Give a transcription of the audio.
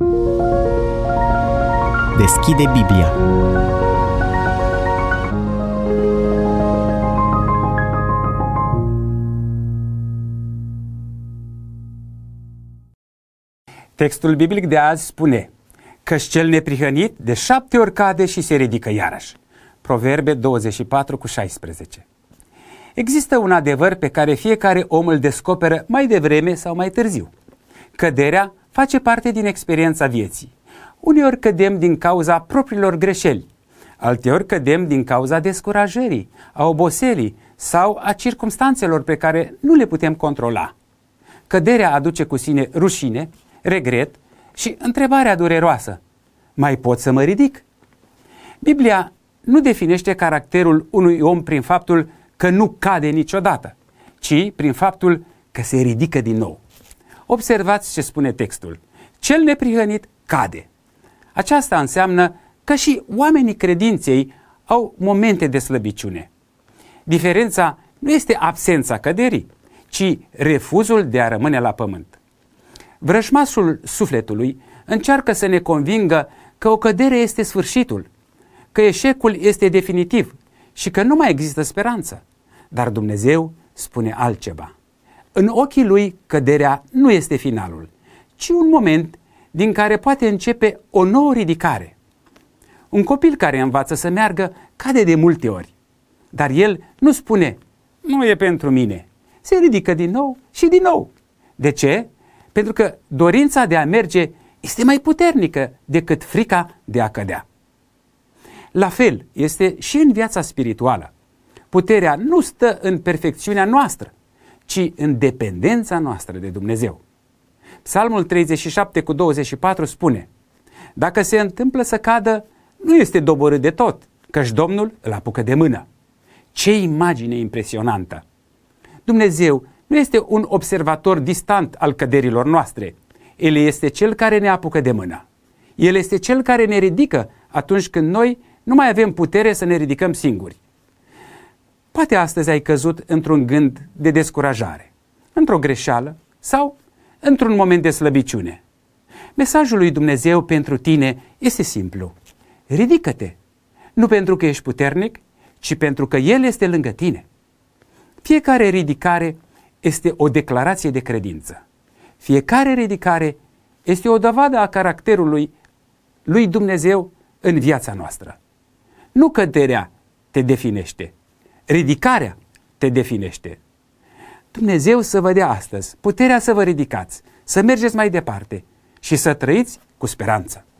Deschide Biblia. Textul biblic de azi spune: căci cel neprihănit de 7 ori cade și se ridică iarăși. Proverbe 24:16. Există un adevăr pe care fiecare om îl descoperă mai devreme sau mai târziu. Căderea face parte din experiența vieții. Uneori cădem din cauza propriilor greșeli, alteori cădem din cauza descurajării, a oboselii sau a circumstanțelor pe care nu le putem controla. Căderea aduce cu sine rușine, regret și întrebarea dureroasă: mai pot să mă ridic? Biblia nu definește caracterul unui om prin faptul că nu cade niciodată, ci prin faptul că se ridică din nou. Observați ce spune textul: cel neprihănit cade. Aceasta înseamnă că și oamenii credinței au momente de slăbiciune. Diferența nu este absența căderii, ci refuzul de a rămâne la pământ. Vrăjmașul sufletului încearcă să ne convingă că o cădere este sfârșitul, că eșecul este definitiv și că nu mai există speranță. Dar Dumnezeu spune altceva. În ochii Lui, căderea nu este finalul, ci un moment din care poate începe o nouă ridicare. Un copil care învață să meargă cade de multe ori, dar el nu spune: nu e pentru mine. Se ridică din nou și din nou. De ce? Pentru că dorința de a merge este mai puternică decât frica de a cădea. La fel este și în viața spirituală. Puterea nu stă în perfecțiunea noastră, ci în dependența noastră de Dumnezeu. Psalmul 37:24 spune: dacă se întâmplă să cadă, nu este doborât de tot, căci Domnul îl apucă de mână. Ce imagine impresionantă! Dumnezeu nu este un observator distant al căderilor noastre. El este Cel care ne apucă de mână. El este Cel care ne ridică atunci când noi nu mai avem putere să ne ridicăm singuri. Poate astăzi ai căzut într-un gând de descurajare, într-o greșeală sau într-un moment de slăbiciune. Mesajul lui Dumnezeu pentru tine este simplu: ridică-te, nu pentru că ești puternic, ci pentru că El este lângă tine. Fiecare ridicare este o declarație de credință. Fiecare ridicare este o dovadă a caracterului lui Dumnezeu în viața noastră. Nu căderea te definește, ridicarea te definește. Dumnezeu să vă dea astăzi puterea să vă ridicați, să mergeți mai departe și să trăiți cu speranță.